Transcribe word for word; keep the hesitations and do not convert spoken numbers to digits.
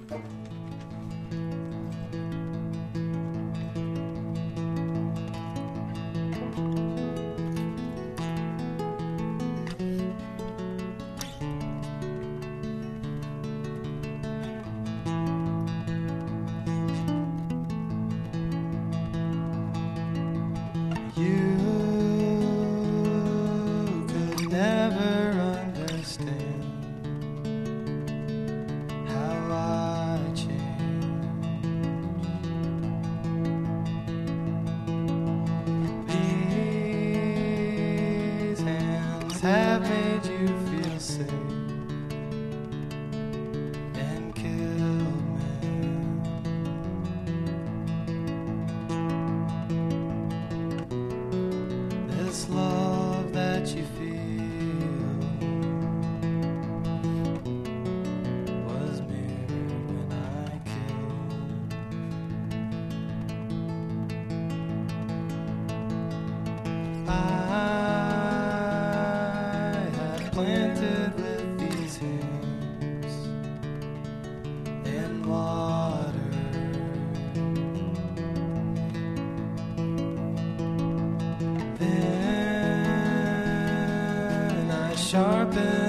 You could never understand how I changed. These hands have made you feel safe and killed me. This love that you feel was mirrored when I killed. I have planted with these hands in water. Then I sharpen